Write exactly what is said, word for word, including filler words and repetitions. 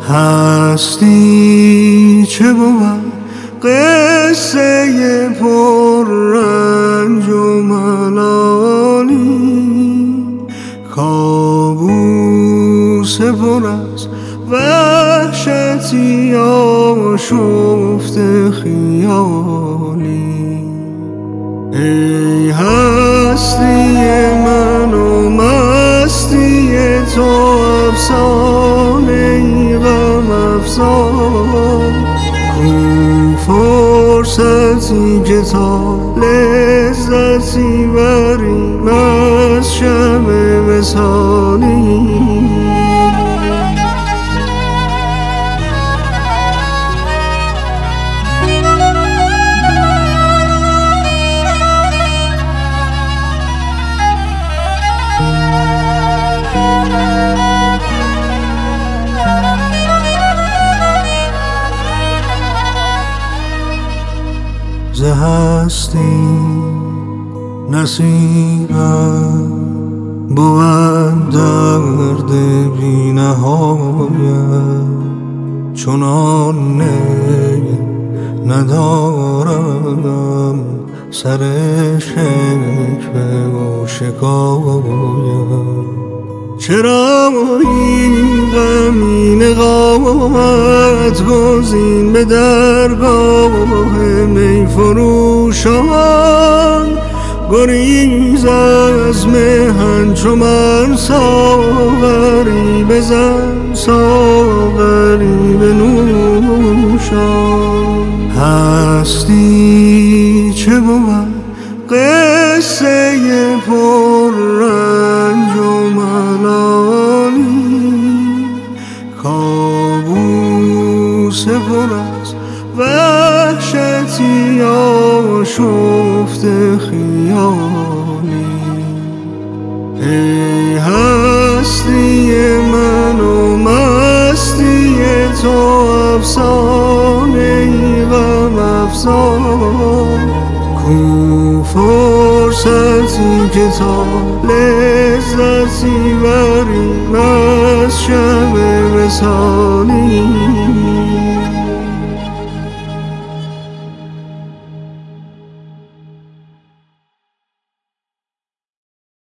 هستی چه بود قصه پر رنج و ملالی، کابوس پر از وحشتی آشفته خیالی. ای هستی من و مستی تو افسانه ای غم افزا، کو فرصتی که تا لذتی بریم از شب وصالی. ز هستی نصیبم بود درد بی نهایت، چنان نی ندارم سر شکوه و شکایت. چرا این غمین قامت گزین به درگاه می فروشان، گریز از مهن چو من ساغری بزن ساغری بنوشان. هستی چه بود قصه پر رنج و ملالی، کابوس پر از وحشتی آشفته خیالی. ای هستی من و مستی تو افسانه ای غم افزا، کو فرصتی که تا لذتی بریم از شب وصالی.